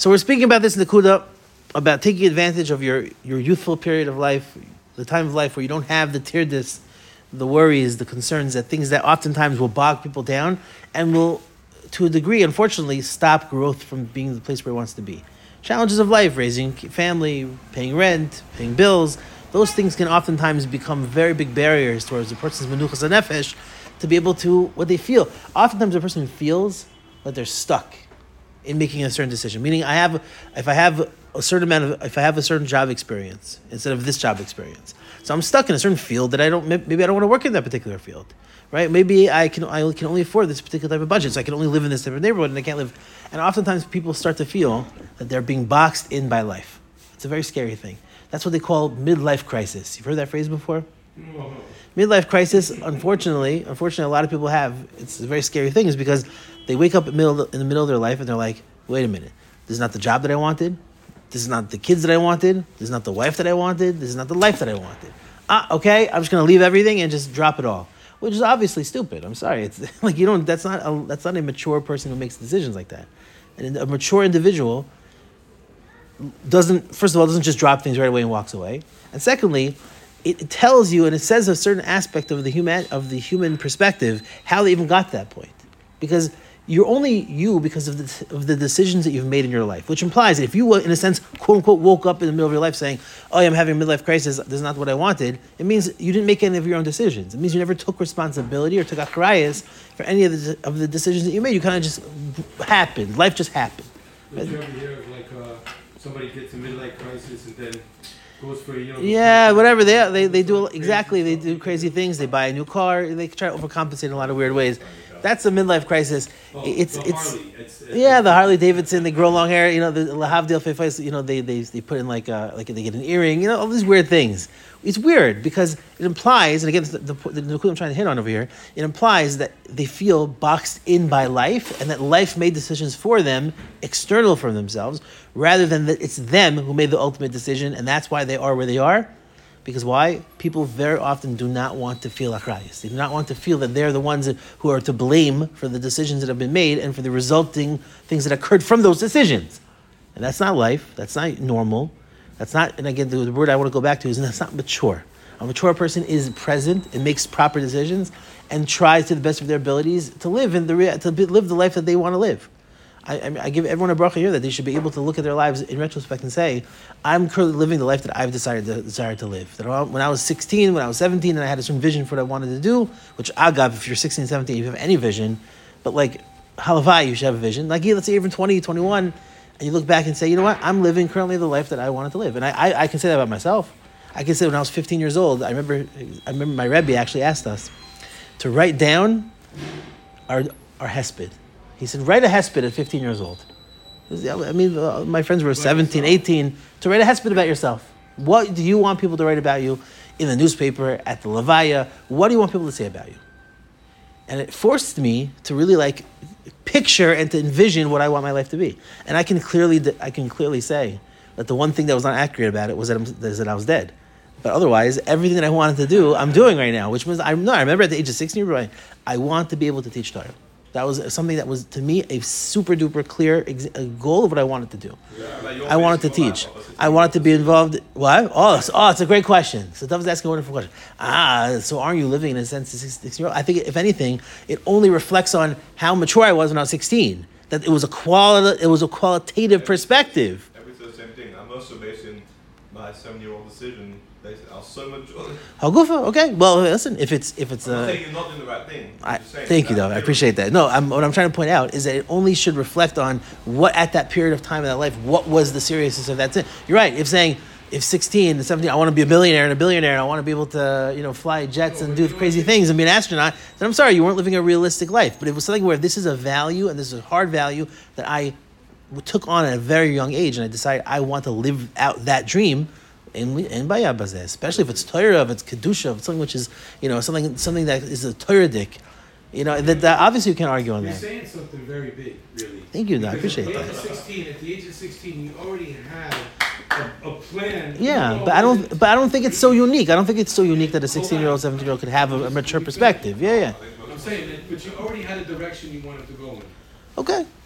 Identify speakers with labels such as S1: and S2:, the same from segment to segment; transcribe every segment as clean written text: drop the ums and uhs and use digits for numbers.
S1: So we're speaking about this in the Kuda, about taking advantage of your youthful period of life, the time of life where you don't have the tirdis, the worries, the concerns, that things that oftentimes will bog people down and will, to a degree, unfortunately, stop growth from being the place where it wants to be. Challenges of life, raising family, paying rent, paying bills, those things can oftentimes become very big barriers towards a person's menuchas hanefesh to be able to, what they feel. Oftentimes a person feels that they're stuck in making a certain decision. Meaning, if I have a certain job experience instead of this job experience, so I'm stuck in a certain field that maybe I don't want to work in that particular field, right? Maybe I can only afford this particular type of budget, so I can only live in this type of neighborhood, and I can't live. And oftentimes people start to feel that they're being boxed in by life. It's a very scary thing. That's what they call midlife crisis. You've heard that phrase before? No. Midlife crisis, unfortunately, a lot of people have. It's a very scary thing, is because they wake up in the middle of their life and they're like, wait a minute, this is not the job that I wanted. This is not the kids that I wanted. This is not the wife that I wanted. This is not the life that I wanted. Okay, I'm just going to leave everything and just drop it all, which is obviously stupid. I'm sorry. It's like that's not a mature person who makes decisions like that. And a mature individual doesn't just drop things right away and walks away. And secondly, it tells you and it says a certain aspect of the human perspective how they even got to that point, because you're only you because of the decisions that you've made in your life, which implies that if you, in a sense, quote unquote, woke up in the middle of your life saying, "Oh, I'm having a midlife crisis. This is not what I wanted," it means you didn't make any of your own decisions. It means you never took responsibility or took achrayus for any of the decisions that you made. You kind of just happened. Life just happened.
S2: Did you ever hear of somebody gets a midlife crisis and then goes for a year?
S1: Yeah, whatever they do exactly. They do crazy things. They buy a new car. They try to overcompensate in a lot of weird ways. That's a midlife crisis. The Harley Davidson. They grow long hair. The lahavdil fefais. They put in like they get an earring. All these weird things. It's weird because it implies, and again, the I'm trying to hit on over here. It implies that they feel boxed in by life, and that life made decisions for them, external from themselves, rather than that it's them who made the ultimate decision, and that's why they are where they are. Because why? People very often do not want to feel achrayus. They do not want to feel that they're the ones who are to blame for the decisions that have been made and for the resulting things that occurred from those decisions. And that's not life. That's not normal. That's not, and again, the word I want to go back to is that's not mature. A mature person is present and makes proper decisions and tries to the best of their abilities to live live the life that they want to live. I give everyone a bracha here that they should be able to look at their lives in retrospect and say, I'm currently living the life that I've decided to live. That when I was 16, when I was 17, and I had a certain vision for what I wanted to do, which agav, if you're 16, 17, if you have any vision, but like halavai, you should have a vision. Like, let's say you're even 20, 21, and you look back and say, you know what, I'm living currently the life that I wanted to live. And I can say that about myself. I can say when I was 15 years old, I remember my Rebbe actually asked us to write down our hesped. He said, write a hesped at 15 years old. My friends were 17, 18, to write a hesped about yourself. What do you want people to write about you in the newspaper, at the levaya? What do you want people to say about you? And it forced me to really picture and to envision what I want my life to be. And I can clearly say that the one thing that was not accurate about it was that I was dead. But otherwise, everything that I wanted to do, I'm doing right now, which means I remember at the age of 16, I want to be able to teach Torah. That was something that was, to me, a super duper clear goal of what I wanted to do. Yeah, I wanted to teach. I wanted to be involved. What? Oh, it's a great question. So Dov is asking a wonderful question. So aren't you living in a sense as a 16-year-old? I think, if anything, it only reflects on how mature I was when I was 16. That it was a qualitative perspective.
S3: Every the same thing. I'm also basing my 7-year-old decision. I was so mature.
S1: Hagufa, okay. Well, listen, if it's
S3: I'm not saying you're not doing the right thing.
S1: Thank you, though. I appreciate that. No, what I'm trying to point out is that it only should reflect on what, at that period of time in that life, what was the seriousness of that thing. You're right. If 16 and 17, I want to be a billionaire and a billionaire, and I want to be able to, fly jets and do crazy things and be an astronaut, then I'm sorry, you weren't living a realistic life. But it was something where this is a value, and this is a hard value that I took on at a very young age, and I decided I want to live out that dream. In Bayabazeh, especially if it's Torah, if it's Kedusha, if it's something which is, something that is a Torah-dic, that obviously you can't argue on that.
S2: You're saying something very big, really.
S1: Thank you, I appreciate that.
S2: At the age of 16, you already had a plan.
S1: Yeah, but I don't think it's so unique. I don't think it's so unique that a 16-year-old, 17-year-old could have a mature perspective. Yeah.
S2: I'm saying that, but you already had a direction you wanted to go in.
S1: Okay.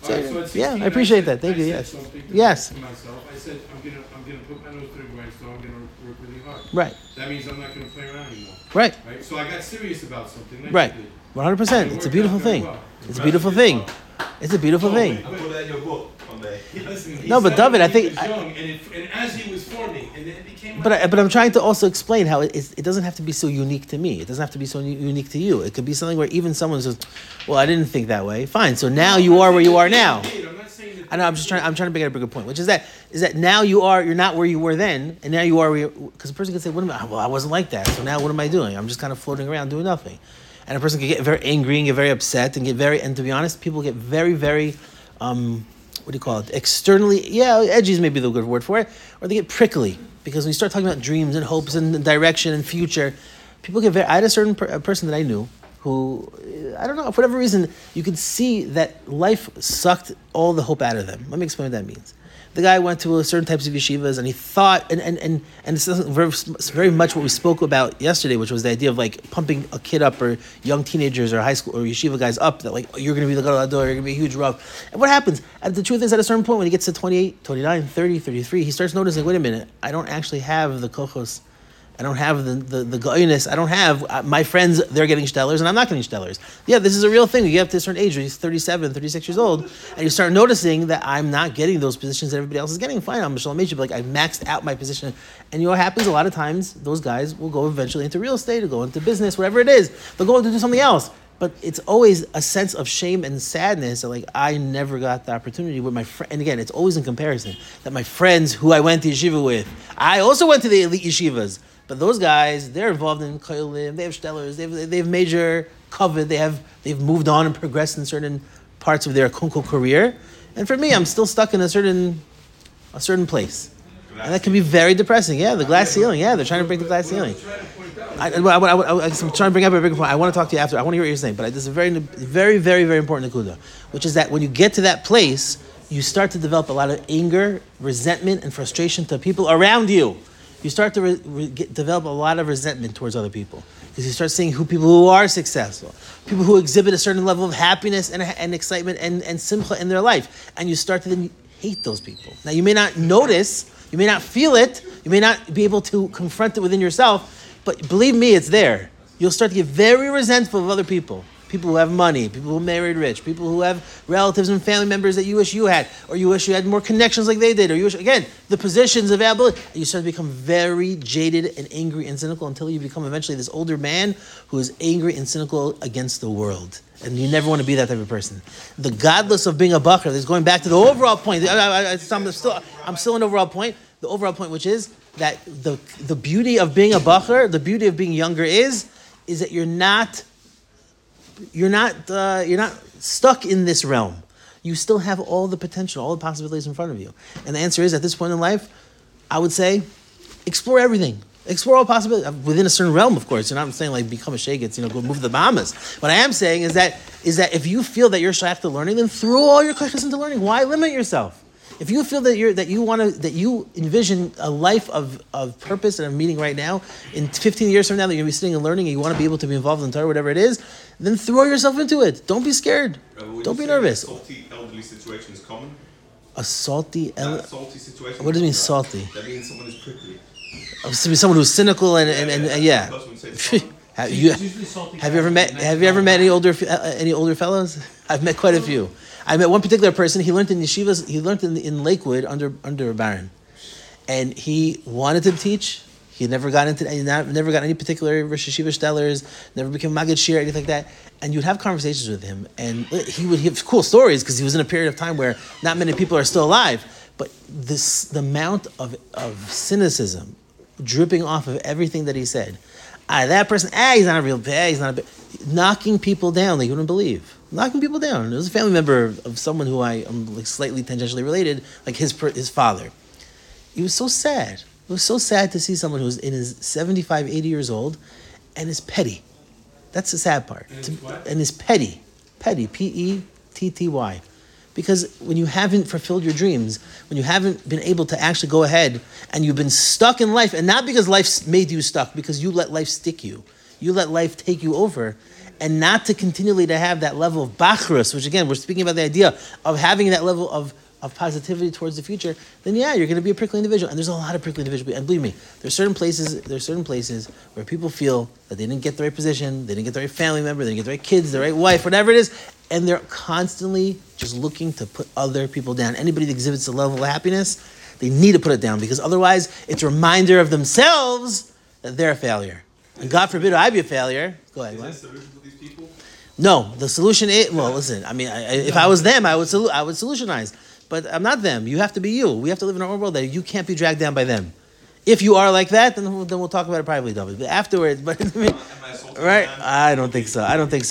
S2: So at 16,
S1: Yeah, I appreciate that. Thank you.
S2: I
S1: Yes.
S2: said something
S1: Yes.
S2: to myself. I said, I'm gonna put my nose to the grindstone. I'm gonna work really hard.
S1: Right.
S2: That means I'm not gonna play around anymore.
S1: Right.
S2: Right. So I got serious about something. Like
S1: Right.
S2: you did.
S1: 100%. It's a beautiful thing. It's a beautiful thing. It's a beautiful thing.
S3: I put that in your book one day.
S2: Listen,
S1: No, but
S2: he started
S1: David, I
S2: when he
S1: think-
S2: was young, and as he was forming, and then it became.
S1: But I'm trying to also explain how it doesn't have to be so unique to me. It doesn't have to be so unique to you. It could be something where even someone says, "Well, I didn't think that way." Fine. So now you are where you are now.
S2: I'm not saying that.
S1: I know. I'm trying to make it a bigger point, which is that now you're not where you were then, and now you are where because a person can say, "What am I? Well, I wasn't like that. So now what am I doing? I'm just kind of floating around doing nothing." And a person can get very angry and get very upset and to be honest, people get very, very, what do you call it? Externally, edgy is maybe the good word for it, or they get prickly because when you start talking about dreams and hopes and direction and future, people get very. I had a certain person that I knew who, I don't know, for whatever reason, you could see that life sucked all the hope out of them. Let me explain what that means. The guy went to certain types of yeshivas, and he thought, and it's very much what we spoke about yesterday, which was the idea of like pumping a kid up, or young teenagers, or high school, or yeshiva guys up, that like, you're going to be the gadol hador, you're going to be a huge rav. And what happens? And the truth is, at a certain point, when he gets to 28, 29, 30, 33, he starts noticing, wait a minute, I don't actually have the kochos. I don't have the goyiness. I don't have my friends. They're getting stellars, and I'm not getting stellars. Yeah, this is a real thing. You get to a certain age, he's 37, 36 years old, and you start noticing that I'm not getting those positions that everybody else is getting. Fine, I'm a shalom but like I maxed out my position. And you know what happens? A lot of times, those guys will go eventually into real estate, or go into business, whatever it is. They'll go to do something else. But it's always a sense of shame and sadness that, like, I never got the opportunity with my friend. And again, it's always in comparison that my friends who I went to yeshiva with, I also went to the elite yeshivas. But those guys, they're involved in koilim, they have stellars, they have major covet, they've moved on and progressed in certain parts of their kunko career. And for me, I'm still stuck in a certain place. And that can be very depressing. Yeah, the glass ceiling. Yeah, they're trying to break the glass ceiling. I'm trying to bring up a bigger point. I want to talk to you after. I want to hear what you're saying. But this is a very, very, very, very important nekuda, which is that when you get to that place, you start to develop a lot of anger, resentment, and frustration to people around you. You start to develop a lot of resentment towards other people because you start seeing people who are successful, people who exhibit a certain level of happiness and excitement and simcha in their life, and you start to then hate those people. Now, you may not notice, you may not feel it, you may not be able to confront it within yourself, but believe me, it's there. You'll start to get very resentful of other people. People who have money, people who married rich, people who have relatives and family members that you wish you had, or you wish you had more connections like they did, or you wish, again, the positions available, and you start to become very jaded and angry and cynical until you become eventually this older man who is angry and cynical against the world. And you never want to be that type of person. The godless of being a bacher, is going back to the overall point. I'm still an overall point. The overall point, which is that the beauty of being a bacher, the beauty of being younger is that you're not stuck in this realm. You still have all the potential, all the possibilities in front of you. And the answer is, at this point in life, I would say, explore everything. Explore all possibilities within a certain realm, of course. And I'm saying like become a shagets, go move to the Bahamas. What I am saying is that if you feel that you're shaykh to learning, then throw all your questions into learning. Why limit yourself? If you feel that you envision a life of purpose and of meaning right now, in 15 years from now that you're going to be sitting and learning and you want to be able to be involved in Torah, whatever it is, then throw yourself into it. Don't be scared. Don't be nervous.
S3: A salty elderly situation is common.
S1: A salty
S3: salty situation.
S1: What does it mean, salty?
S3: That means someone is prickly.
S1: Someone who's cynical and yeah. Have you ever met any older fellows? I've met quite a few. I met one particular person. He learned in yeshivas. He learned in Lakewood under a baron, and he wanted to teach. He never got any particular Rosh Yeshiva stellars. Never became Maggid Shir, anything like that. And you'd have conversations with him, and he would have cool stories because he was in a period of time where not many people are still alive. But the amount of cynicism dripping off of everything that he said. That person, he's not a real bad. He's not knocking people down like you wouldn't believe. Knocking people down. There was a family member of someone who I am like slightly tangentially related, like his father. It was so sad. It was so sad to see someone who's in his 75, 80 years old and is petty. That's the sad part. And is petty. Petty. Petty. Because when you haven't fulfilled your dreams, when you haven't been able to actually go ahead and you've been stuck in life, and not because life's made you stuck, because you let life stick you. You let life take you over. and not to continually to have that level of bachrus, which again, we're speaking about the idea of having that level of positivity towards the future, then yeah, you're going to be a prickly individual. And there's a lot of prickly individuals. And believe me, there's certain places where people feel that they didn't get the right position, they didn't get the right family member, they didn't get the right kids, the right wife, whatever it is, and they're constantly just looking to put other people down. Anybody that exhibits a level of happiness, they need to put it down, because otherwise it's a reminder of themselves that they're a failure. And God forbid I be a failure. Go ahead.
S3: Is that a solution for these people?
S1: No, the solution is, well, listen, I mean, if I was them, I would solutionize. But I'm not them. You have to be you. We have to live in our own world that you can't be dragged down by them. If you are like that, then we'll talk about it privately, David. But afterwards, right? I don't think so.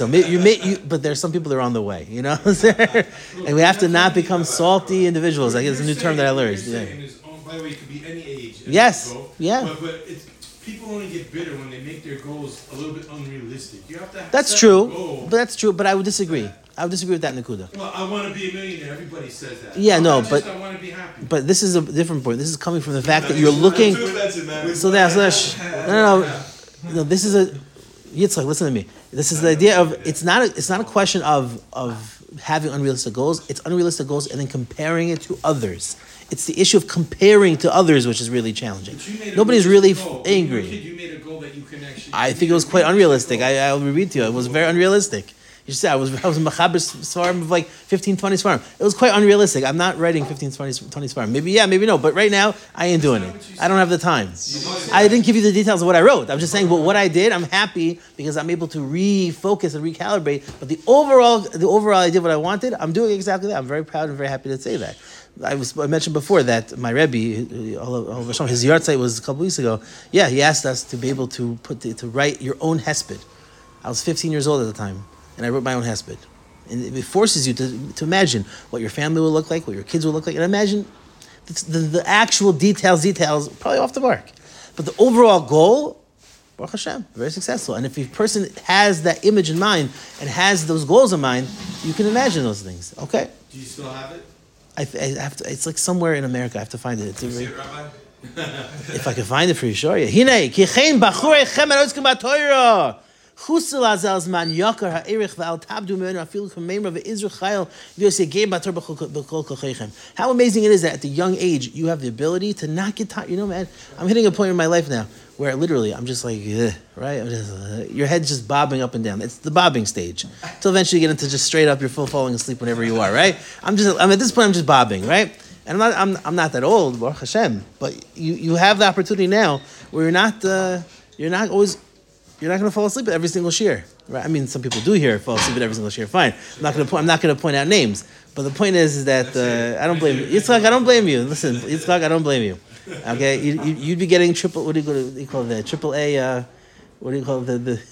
S1: But there's some people that are on the way, you know? And we have to not become salty individuals. I guess it's a new term that I learned.
S2: By the way, it could be any age.
S1: Yes. Yeah.
S2: But people only get bitter when they make their goals a little bit unrealistic. You have to.
S1: That's true. But I would disagree. I would disagree with that, Nakuda.
S2: Well, I want to be a millionaire. Everybody says that.
S1: Yeah, no,
S2: I want to be happy.
S1: But this is a different point. This is coming from the fact that you're looking. So that's no. This is a Yitzchak. Listen to me. This is the idea of it's not a question of having unrealistic goals. It's unrealistic goals and then comparing it to others. It's the issue of comparing to others which is really challenging. Nobody's really angry.
S2: You made a goal that you can actually.
S1: I think it was quite unrealistic. I'll read to you. It was very unrealistic. You should say I was in Machaber Svarim of like 15, 20 Svarim. It was quite unrealistic. I'm not writing 15, 20 Svarim. Maybe yeah, maybe no. But right now, I ain't doing it. I don't have the time. I didn't give you the details of what I wrote. I'm just saying, but what I did, I'm happy because I'm able to refocus and recalibrate. But the overall idea of what I wanted, I'm doing exactly that. I'm very proud and very happy to say that. I mentioned before that my Rebbe, his yard site was a couple weeks ago. Yeah, he asked us to be able to write your own hesped. I was 15 years old at the time. And I wrote my own hesped. And it forces you to imagine what your family will look like, what your kids will look like, and imagine the actual details, probably off the mark. But the overall goal, Baruch Hashem, very successful. And if a person has that image in mind and has those goals in mind, you can imagine those things. Okay?
S2: Do you still have it?
S1: I have to. It's like somewhere in America. I have to find it.
S3: See it, Rabbi?
S1: If I can find it for you, sure. Hine, kichein bachurei chem erotzkim b'Torah. How amazing it is that at the young age you have the ability to not get tired. You know, man, I'm hitting a point in my life now where literally I'm just like, right? I'm just, your head's just bobbing up and down. It's the bobbing stage. Till eventually you get into just straight up, you're full falling asleep whenever you are, right? I'm at this point I'm just bobbing, right? And I'm not that old, Baruch Hashem, but you have the opportunity now where you're not going to fall asleep at every single shir, right? I mean, some people do fall asleep at every single shir. Fine. I'm not going to point out names, but the point is that I don't blame you, Yitzchak. I don't blame you. Listen, Yitzchak, I don't blame you. Okay, you'd be getting triple. What do you call it? Triple A. What do you call it? The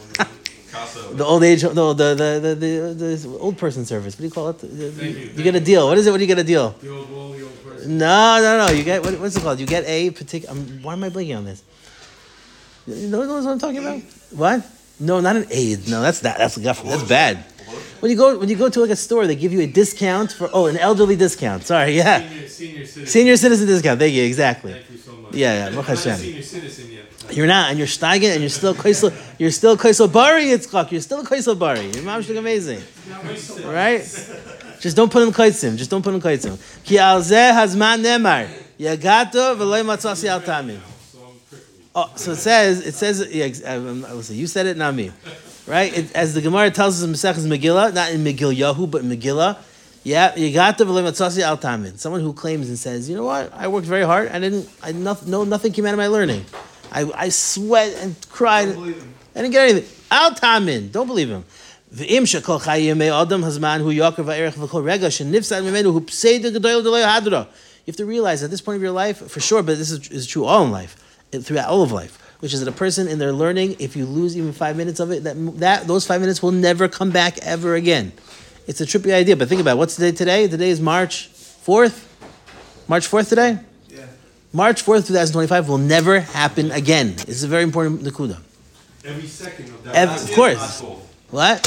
S1: old age? No, the old person service. What do you call it? You get a deal. What is it? What do you get a deal?
S2: The old person.
S1: No. You get what's it called? You get a particular. Why am I blinking on this? You know what I'm talking about? What? No, not an aid. No, that's bad. When you go to like a store, they give you a discount for an elderly discount. Sorry, yeah. Senior citizen discount. Thank you, exactly.
S2: Thank you so much.
S1: Yeah.
S2: I'm not a senior citizen yet.
S1: You're not, and you're steiging, and you're still koisel bari, Yitzchak. You're still a koisel bari. Your mom's looking amazing, right? Just don't put in koitzim. Ki al zeh hazman nemar yagato v'loy matzasi al tamim. Oh, so it says, listen, you said it, not me. Right? As the Gemara tells us in Maseches Megillah, not in Megillah, but in Megillah, yeah, Yigata v'lo matzasi al tamin. Someone who claims and says, you know what, I worked very hard, nothing came out of my learning. I sweat and cried. I didn't get anything. Al tamin, don't believe him. V'im shekol chayim adam hazman hu yakar va'erech v'kol rega shenifsad mimenu hu pseida gedoyel deloy hadra. You have to realize at this point of your life, for sure, but this is true all in life, throughout all of life, which is that a person in their learning, if you lose even 5 minutes of it, that those 5 minutes will never come back ever again. It's a trippy idea, but think about it. What's the day today? Today is March 4th. March 4th today?
S3: Yeah.
S1: March 4th, 2025 will never happen again. This is a very important nakuda.
S2: Every second of that.
S1: Of course. What?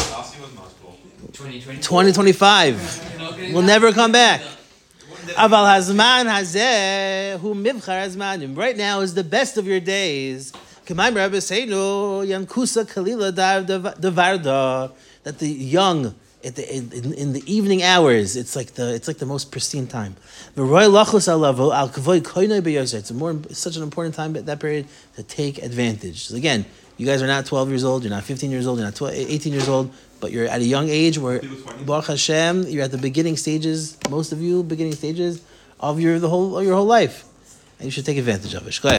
S1: 2025 will never come back. Aval hazman hazeh hu mivchar hazmanim. Right now is the best of your days. K'mayim Rabbi Seinu Yankusa Kalila Devarda, that the young in the evening hours, it's like the most pristine time. It's such an important time at that period to take advantage. So again, you guys are not 12 years old, you're not 15 years old, you're not 18 years old, but you're at a young age where Baruch Hashem, you're at the beginning stages. Most of you beginning stages of your whole life, and you should take advantage of it.